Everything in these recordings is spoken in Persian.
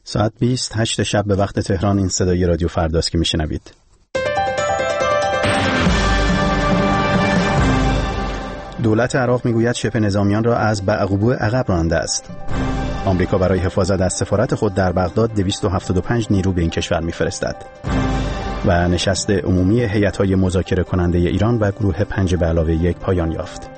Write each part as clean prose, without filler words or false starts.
ساعت 28 شب به وقت تهران. این صدای رادیو فرداست که میشنوید. دولت عراق میگوید شبه نظامیان را از بعقوبه عقب رانده است. آمریکا برای حفاظت از سفارت خود در بغداد 275 نیرو به این کشور میفرستد. و نشست عمومی هیئت‌های مذاکره کننده ایران و گروه 5+1 پایان یافت.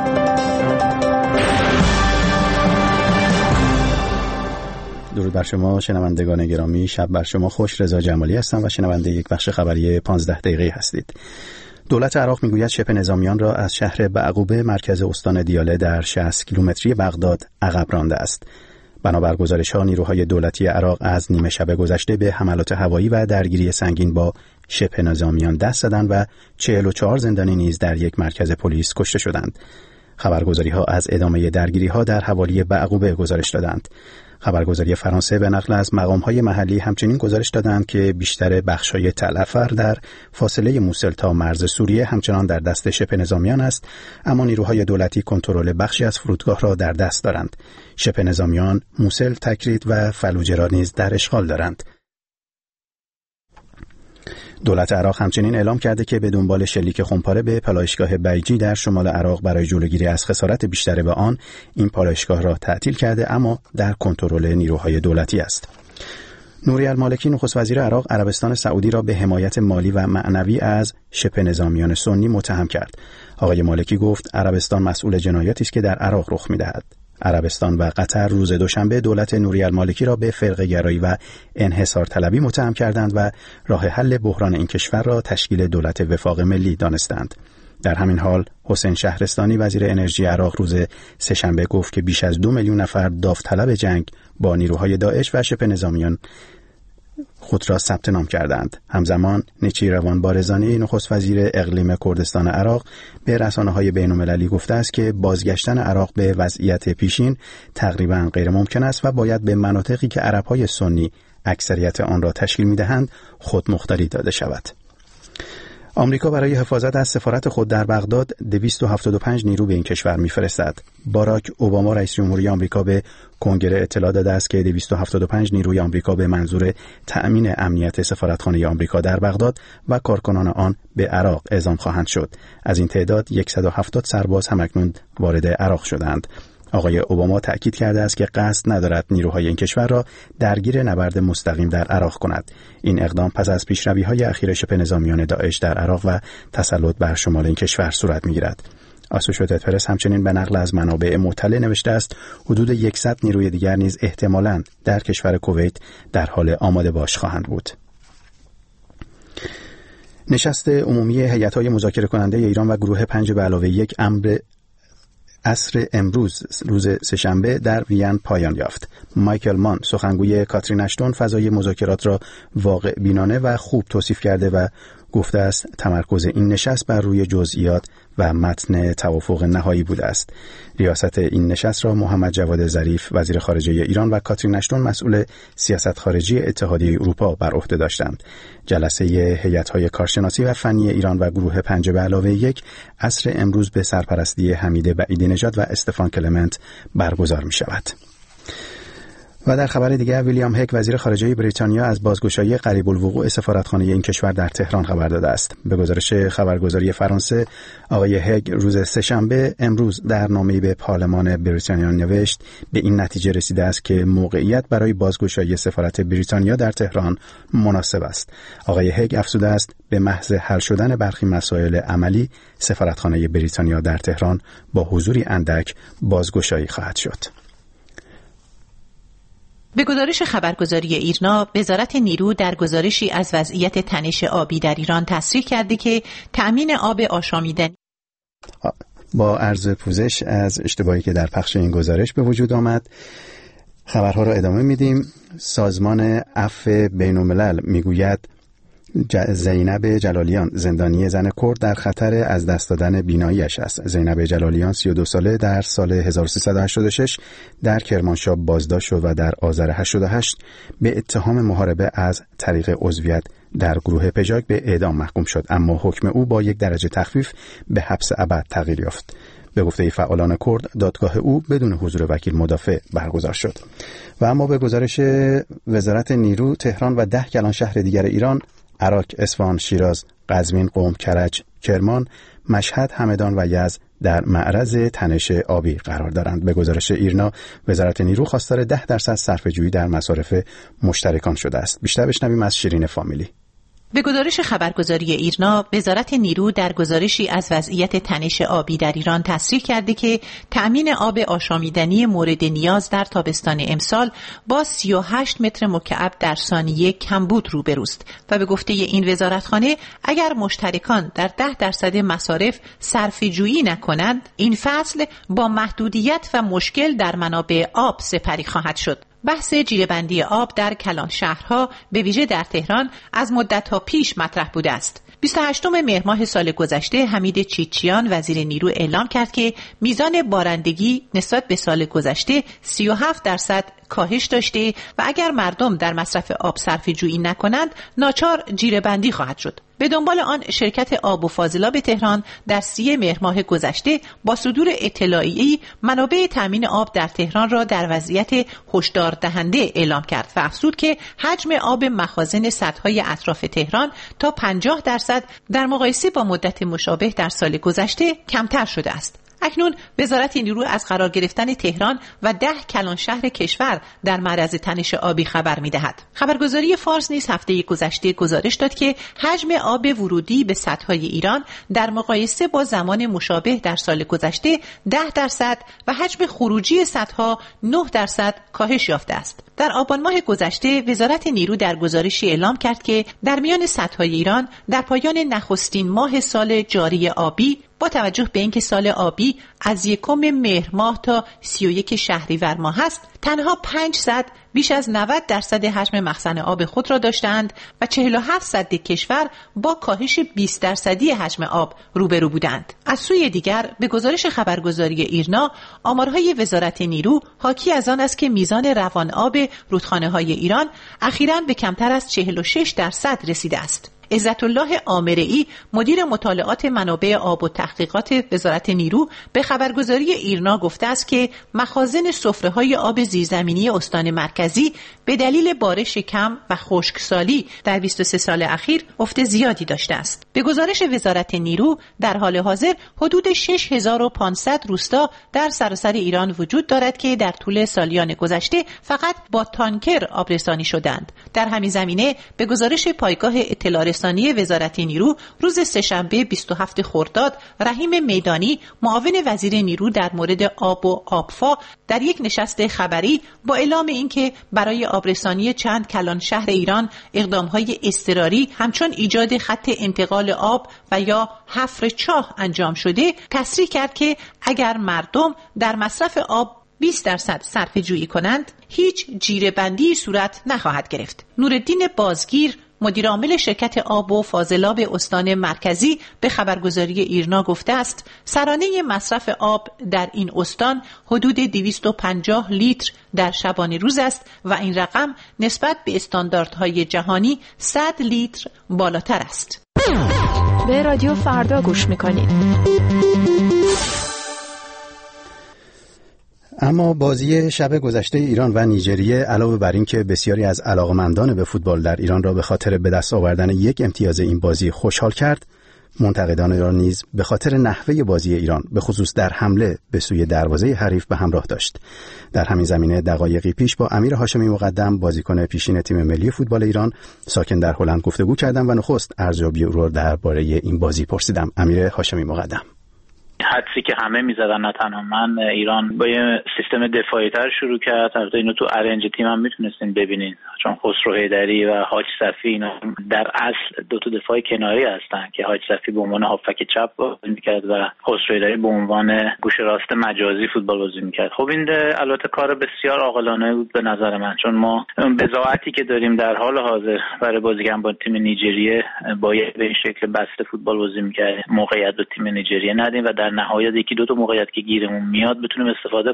درود بر شما شنوندگان گرامی، شب بر شما خوش. رضا جمالی هستم و شنونده یک بخش خبری 15 دقیقه‌ای هستید. دولت عراق میگوید شبه نظامیان را از شهر بعقوبه مرکز استان دیاله در 60 کیلومتری بغداد عقب رانده است. بنابر گزارش‌ها نیروهای دولتی عراق از نیمه شب گذشته به حملات هوایی و درگیری سنگین با شبه نظامیان دست زدند و 44 زندانی نیز در یک مرکز پلیس کشته شدند. خبرگزاری‌ها از ادامه درگیری‌ها در حوالی بعقوبه گزارش دادند. خبرگزاری فرانسه به نقل از مقام‌های محلی همچنین گزارش دادند که بیشتر بخش‌های تل افر در فاصله موسل تا مرز سوریه همچنان در دست شبه نظامیان است، اما نیروهای دولتی کنترل بخشی از فرودگاه را در دست دارند. شبه نظامیان موسل، تکریت و فلوجه را نیز در اشغال دارند. دولت عراق همچنین اعلام کرده که به دنبال شلیک خمپاره به پالایشگاه بیجی در شمال عراق برای جلوگیری از خسارت بیشتر به آن، این پالایشگاه را تعطیل کرده اما در کنترل نیروهای دولتی است. نوری المالکی نخست وزیر عراق عربستان سعودی را به حمایت مالی و معنوی از شبه نظامیان سنی متهم کرد. آقای مالکی گفت عربستان مسئول جنایاتی است که در عراق رخ می‌دهد. عربستان و قطر روز دوشنبه دولت نوری المالکی را به فرقه‌گرایی و انحصار طلبی متهم کردند و راه حل بحران این کشور را تشکیل دولت وفاق ملی دانستند. در همین حال حسین شهرستانی وزیر انرژی عراق روز سه‌شنبه گفت که بیش از 2 میلیون نفر داوطلب جنگ با نیروهای داعش و شبه نظامیان خود را ثبت نام کردند. همزمان نیچیروان بارزانی نخست وزیر اقلیم کردستان عراق به رسانه‌های بین‌المللی گفته است که بازگشتن عراق به وضعیت پیشین تقریباً غیر ممکن است و باید به مناطقی که عرب‌های سنی اکثریت آن را تشکیل می‌دهند خود مختاری داده شود. آمریکا برای حفاظت از سفارت خود در بغداد 275 نیرو به این کشور می‌فرستد. باراک اوباما رئیس جمهوری آمریکا به کنگره اطلاع داده است که 275 نیروی آمریکا به منظور تأمین امنیت سفارتخانه آمریکا در بغداد و کارکنان آن به عراق اعزام خواهند شد. از این تعداد 170 سرباز همکنون وارد عراق شدند. آقای اوباما تأکید کرده است که قصد ندارد نیروهای این کشور را درگیر نبرد مستقیم در عراق کند. این اقدام پس از پیشروی‌های اخیر شبه نظامیان داعش در عراق و تسلط بر شمال این کشور صورت می‌گیرد. آسوشییتد پرس همچنین به نقل از منابع مطلع نوشته است حدود 100 نیروی دیگر نیز احتمالاً در کشور کویت در حال آماده باش خواهند بود. نشست عمومی هیئت‌های مذاکره کننده ایران و گروه 5+1 عصر امروز روز سه‌شنبه در وین پایان یافت. مایکل مان سخنگوی کاترین اشتون فضای مذاکرات را واقع بینانه و خوب توصیف کرده و گفته است تمرکز این نشست بر روی جزئیات و متن توافق نهایی بوده است. ریاست این نشست را محمد جواد ظریف وزیر خارجه ایران و کاترین اشتون مسئول سیاست خارجی اتحادیه اروپا بر عهده داشتند. جلسه هیئت‌های کارشناسی و فنی ایران و گروه 5+1 عصر امروز به سرپرستی حمید بعیدی نژاد و استفان کلمنت برگزار می‌شود. و در خبر دیگر ویلیام هگ وزیر خارجه بریتانیا از بازگشایی قریب الوقوع سفارتخانه این کشور در تهران خبر داده است. به گزارش خبرگزاری فرانسه، آقای هگ روز سه‌شنبه امروز در نامه‌ای به پارلمان بریتانیا نوشت به این نتیجه رسیده است که موقعیت برای بازگشایی سفارت بریتانیا در تهران مناسب است. آقای هگ افزوده است به محض حل شدن برخی مسائل عملی سفارتخانه بریتانیا در تهران با حضوری اندک بازگشایی خواهد شد. به گزارش خبرگزاری ایرنا، وزارت نیرو در گزارشی از وضعیت تنش آبی در ایران تصریح کرده که تأمین آب آشامیدنی با عرض پوزش از اشتباهی که در پخش این گزارش به وجود آمد، خبرها را ادامه میدیم. سازمان عفو بین‌الملل میگوید زینب جلالیان زندانی زن کرد در خطر از دست دادن بیناییش است. زینب جلالیان 32 ساله در سال 1386 در کرمانشاه بازداشت شد و در آذر 88 به اتهام محاربه از طریق عضویت در گروه پژاک به اعدام محکوم شد، اما حکم او با 1 درجه تخفیف به حبس ابد تغییر یافت. به گفته فعالان کرد دادگاه او بدون حضور وکیل مدافع برگزار شد. و اما به گزارش وزارت نیرو، تهران و 10 کلان شهر دیگر ایران، عراق، اصفهان، شیراز، قزوین، قم، کرج، کرمان، مشهد، همدان و یزد در معرض تنش آبی قرار دارند. به گزارش ایرنا، وزارت نیرو خواستار 10% صرفه‌جویی در مصارف مشترکان شده است. بیشتر بشنویم از شیرین فامیلی. به گزارش خبرگزاری ایرنا، وزارت نیرو در گزارشی از وضعیت تنش آبی در ایران تصریح کرده که تأمین آب آشامیدنی مورد نیاز در تابستان امسال با 38 متر مکعب در ثانیه کمبود روبروست و به گفته این وزارتخانه اگر مشترکان در 10% مصارف صرفه‌جویی نکنند، این فصل با محدودیت و مشکل در منابع آب سپری خواهد شد. بحث جیره‌بندی آب در کلان شهرها به ویژه در تهران از مدت‌ها پیش مطرح بوده است. 28 مهر ماه سال گذشته حمید چیچیان وزیر نیرو اعلام کرد که میزان بارندگی نسبت به سال گذشته 37% کاهش داشته و اگر مردم در مصرف آب صرفه‌جویی نکنند ناچار جیره‌بندی خواهد شد. به دنبال آن شرکت آب و فاضلاب تهران در 30 مهر ماه گذشته با صدور اطلاعیه‌ای منابع تامین آب در تهران را در وضعیت هشدار دهنده اعلام کرد و افزود که حجم آب مخازن سدهای اطراف تهران تا 50% در مقایسه با مدت مشابه در سال گذشته کمتر شده است. اکنون وزارت نیرو از قرار گرفتن تهران و 10 کلان شهر کشور در معرض تنش آبی خبر می‌دهد. خبرگزاری فارس نیز هفته گذشته گزارش داد که حجم آب ورودی به سدهای ایران در مقایسه با زمان مشابه در سال گذشته 10% و حجم خروجی سدها 9% کاهش یافته است. در آبان ماه گذشته وزارت نیرو در گزارشی اعلام کرد که در میان سدهای ایران در پایان نخستین ماه سال جاری آبی با توجه به اینکه سال آبی از 1 مهر ماه تا 31 شهریور ماه است، تنها 5 سد بیش از 90% حجم مخزن آب خود را داشتند و 47 سد کشور با کاهش 20% حجم آب روبرو بودند. از سوی دیگر به گزارش خبرگزاری ایرنا، آمارهای وزارت نیرو حاکی از آن است که میزان روان آب رودخانه‌های ایران اخیراً به کمتر از 46% رسیده است. عزت الله آمرئی مدیر مطالعات منابع آب و تحقیقات وزارت نیرو به خبرگزاری ایرنا گفته است که مخازن سفره‌های آب زیرزمینی استان مرکزی به دلیل بارش کم و خشکسالی در 23 سال اخیر افت زیادی داشته است. به گزارش وزارت نیرو در حال حاضر حدود 6500 روستا در سراسر ایران وجود دارد که در طول سالیان گذشته فقط با تانکر آبرسانی شدند. در همین زمینه به گزارش پایگاه اطلاع رسانی وزارت نیرو روز سه‌شنبه 27 خرداد، رحیم میدانی معاون وزیر نیرو در مورد آب و آبفا در یک نشست خبری با اعلام اینکه برای آبرسانی چند کلان شهر ایران اقدام‌های اضطراری همچون ایجاد خط انتقال آب و یا حفر چاه انجام شده، تصریح کرد که اگر مردم در مصرف آب 20% صرفه‌جویی کنند، هیچ جیره‌بندی صورت نخواهد گرفت. نورالدین بازگیر مدیر عامل شرکت آب و فاضلاب استان مرکزی به خبرگزاری ایرنا گفته است سرانه مصرف آب در این استان حدود 250 لیتر در شبانه روز است و این رقم نسبت به استانداردهای جهانی 100 لیتر بالاتر است. به رادیو فردا گوش میکنید. اما بازی شب گذشته ایران و نیجریه علاوه بر این که بسیاری از علاقمندان به فوتبال در ایران را به خاطر به دست آوردن یک امتیاز این بازی خوشحال کرد، منتقدان ایران نیز به خاطر نحوه بازی ایران به خصوص در حمله به سوی دروازه حریف به همراه داشت. در همین زمینه دقایقی پیش با امیر هاشمی مقدم بازیکن پیشین تیم ملی فوتبال ایران ساکن در هلند گفتگو کردم و نخست ارزیابی او را درباره این بازی پرسیدم. امیر هاشمی مقدم: حدسی که همه میزدن نه تنها من، ایران با یه سیستم دفاعی تر شروع کرد. البته اینو تو ارنج تیم هم میتونستین ببینین، چون خسرو حیدری و حاج صفی اینا در اصل دو تا دفاع کناری هستن که حاج صفی به عنوان هافک چپ بازی میکرد و خسرو حیدری به عنوان گوشه راست مجازی فوتبال بازی میکرد. خب این البته کار بسیار عاقلانه بود به نظر من، چون ما بضاعتی که داریم در حال حاضر برای بازی با تیم نیجریه باید به این شکل بسته فوتبال بازی میکردیم، موقعیت به تیم نیجریه ندیم و در نهایت یکی دو تا موقعیت که گیرمون میاد بتونیم استفاده کنیم.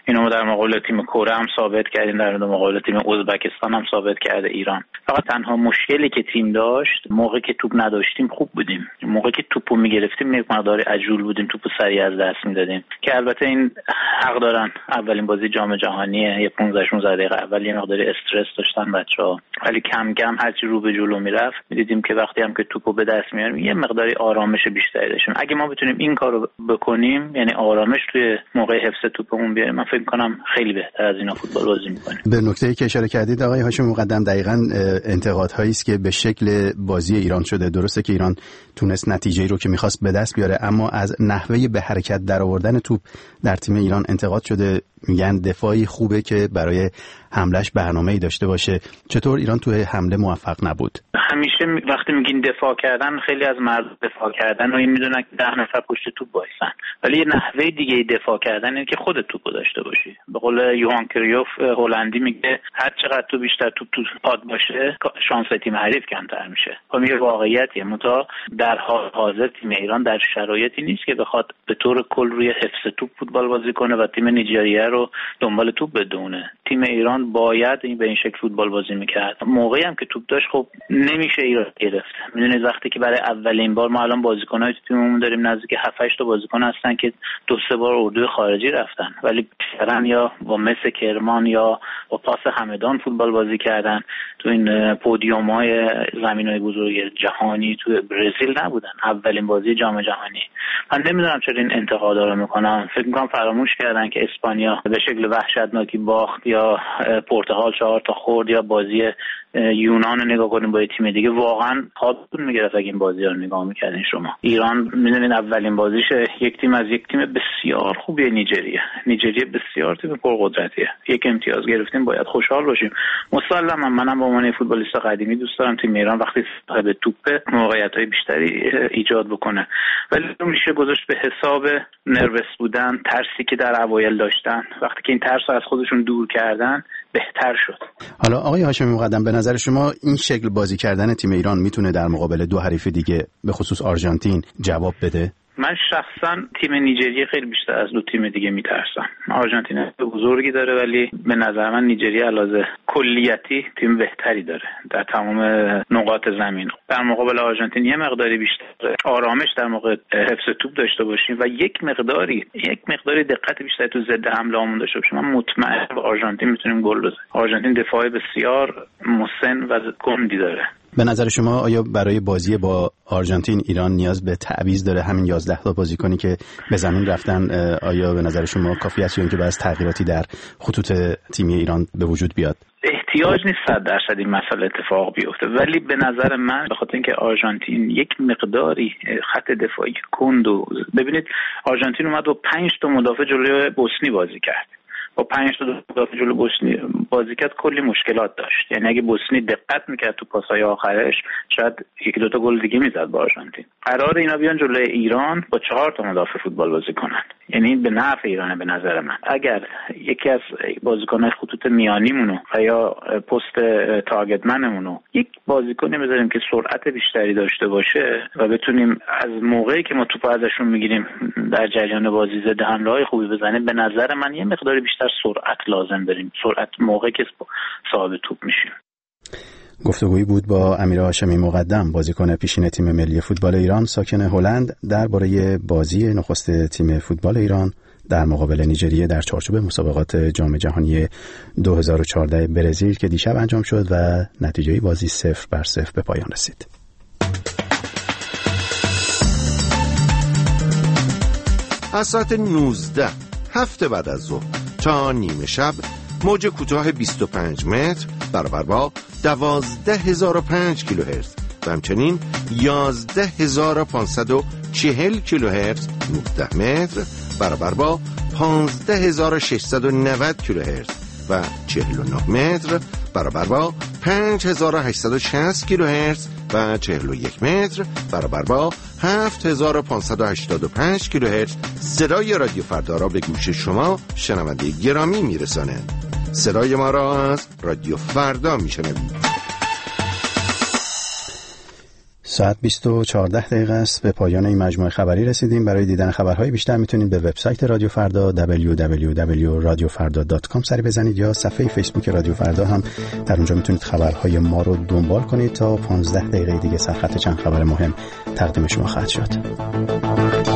اینو در مقابل تیم کره هم ثابت کردیم، در مقابل تیم ازبکستان هم ثابت کرده ایران. فقط تنها مشکلی که تیم داشت موقعی که توپ نداشتیم خوب بودیم، موقعی که توپو میگرفتیم یک مقدار عجول بودیم، توپو سریع از دست میدادیم که البته این حق دارن، اولین بازی جام جهانیه، یه 15-16 دقیقه اول یه مقدار استرس داشتن بچه‌ها، ولی کم کم هرچی رو به جلو میرفت می‌دیدیم که وقتی هم که توپو به دست میاریم یه مقداری آرامش بیشتری داشتیم. اگه ما بتونیم این کارو بکنیم، یعنی آرامش توی موقع حفظ توپمون بیاریم، من فکر کنم خیلی بهتر از اینا فوتبال بازی می‌کنیم. به نکته‌ای که اشاره کردید آقای هاشمی مقدم، دقیقاً انتقادهایی است که به شکل بازی ایران شده. درسته که ایران تونست نتیجه‌ای رو که می‌خواست به دست بیاره، اما از نحوه به حرکت درآوردن توپ در تیم ایران انتقاد شده. میگن دفاعی خوبه که برای حملهش برنامه‌ای داشته باشه. چطور ایران توی حمله موفق نبود؟ همیشه وقتی میگین دفاع کردن، خیلی از مردم دفاع کردن و این میدونن که 10 نفر پشت توپ وایسن، ولی یه نحوه دیگه دفاع کردن اینه که خودت توپو داشته باشی. به قول یوهان کریوف هلندی میگه هر چقدر تو بیشتر توپ تو پاد باشه شانس تیم حریف کمتر میشه. خب این واقعیتیه. متا در حال حاضر تیم ایران در شرایطی نیست که بخواد به طور کل روی حفظ توپ فوتبال بازی کنه و تیم نیجریه رو دنبال توپ بدونه. تیم ایران باید این به این شکل فوتبال بازی میکرد. موقعی هم که توپ داشت خب نمیشه ایران گرفت. میدونید وقتی که برای اولین بار ما الان بازیکنای تیممون داریم نزدیک 7-8 تا بازیکن هستن که 2-3 بار اردوی خارجی رفتن، ولی بیشترن یا با مس کرمان یا با پاس همدان فوتبال بازی کردن. تو این پودیوم‌های زمین‌های بزرگ جهانی تو برزیل نبودن. اولین بازی جام جهانی. من نمیدونم چرا این انتقادا رو میکنن. فکر می‌کنم فراموش کردن که اسپانیا به شکل وحشتناکی باخت یا پرتغال 4 تا خورد یا بازی یونان رو نگاه کنیم با تیم دیگه، واقعا خوابتون میگرفت اگه این بازی رو نگاه میکردین شما. ایران میدونید اولین بازیشه یک تیم از یک تیم بسیار خوبیه، نیجریه بسیار تیم پرقدرتیه. یک امتیاز گرفتیم، باید خوشحال باشیم. مسلما منم به عنوان فوتبالیست قدیمی دوست دارم تیم ایران وقتی صاحب توپه موقعیت‌های بیشتری ایجاد بکنه، ولی میشه گذاشت به حساب نروس بودن، ترسی که در اوایل داشتن. وقتی که این ترس رو از خودشون دور کردن بهتر شد. حالا آقای هاشمی مقدم، به نظر شما این شکل بازی کردن تیم ایران میتونه در مقابل دو حریف دیگه به خصوص آرژانتین جواب بده؟ من شخصا تیم نیجریه خیلی بیشتر از دو تیم دیگه میترسم. آرژانتین بزرگی داره ولی به نظر من نیجریه علاوه کلیتی تیم بهتری داره در تمام نقاط زمین. در مقابل آرژانتین یه مقداری بیشتر آرامش در موقع حفظ توپ داشته باشیم و یک مقداری دقت بیشتر تو ضد حمله‌مون داشته باشیم. من مطمئن به آرژانتین میتونیم گل بزنیم. آرژانتین دفاع بسیار مسن و گندی داره. به نظر شما آیا برای بازی با آرژانتین ایران نیاز به تعویض داره؟ همین 11 تا بازیکنی که به زمین رفتن آیا به نظر شما کافی است یا اینکه باید تغییراتی در خطوط تیمی ایران به وجود بیاد؟ احتیاج نیست 100% این مسئله اتفاق بیفته، ولی به نظر من به خاطر اینکه آرژانتین یک مقداری خط دفاعی کند و ببینید آرژانتین اومد و 5 تا مدافع جلوی بوسنی بازی کرد. با 5 تا مدافع جلوی بوسنی بازی کرد، کلی مشکلات داشت. یعنی اگه بوسنی دقت میکرد تو پاس‌های آخرش شاید 1-2 تا گل دیگه میزد با آرژانتین. قرار اینا بیان جلوی ایران با 4 تا مدافع فوتبال بازی کنن، یعنی به نفع ایرانه به نظر من. اگر یکی از بازیکن‌های خطوط میانیمونو یا پست تارگتمنمونو یک بازیکنی بذاریم که سرعت بیشتری داشته باشه و بتونیم از موقعی که ما توپ ازشون میگیریم در جریان بازی ضد حمله‌های خوبی بزنیم، به نظر من یه مقدار بیشتر سرعت لازم داریم. سرعت موقعی که صاحب توپ میشیم. گفتگویی بود با امیر هاشمی مقدم، بازیکن پیشین تیم ملی فوتبال ایران ساکن هلند، درباره بازی نخست تیم فوتبال ایران در مقابل نیجریه در چارچوب مسابقات جام جهانی 2014 برزیل که دیشب انجام شد و نتیجه بازی 0-0 به پایان رسید. از ساعت 19 هفته بعد از ظهر تا نیمه شب موج کوتاه 25 متر برابر با 12005 کیلوهرتز و همچنین 11540 کیلوهرتز 19 متر برابر با 15690 کیلوهرتز و 49 متر برابر با 5860 کیلوهرتز و 41 متر برابر با 7585 کیلوهرتز صدای رادیو فردا را به گوش شما شنونده گرامی میرسانه. صدای ما را از رادیو فردا میشنوید. ساعت 20:14 است. به پایان این مجموعه خبری رسیدیم. برای دیدن خبرهای بیشتر میتونید به وبسایت رادیو فردا www.radiofarda.com سری بزنید یا صفحه فیسبوک رادیو فردا هم در اونجا میتونید خبرهای ما رو دنبال کنید. تا 15 دقیقه دیگه سرخط چند خبر مهم تقدیم شما خواهد شد.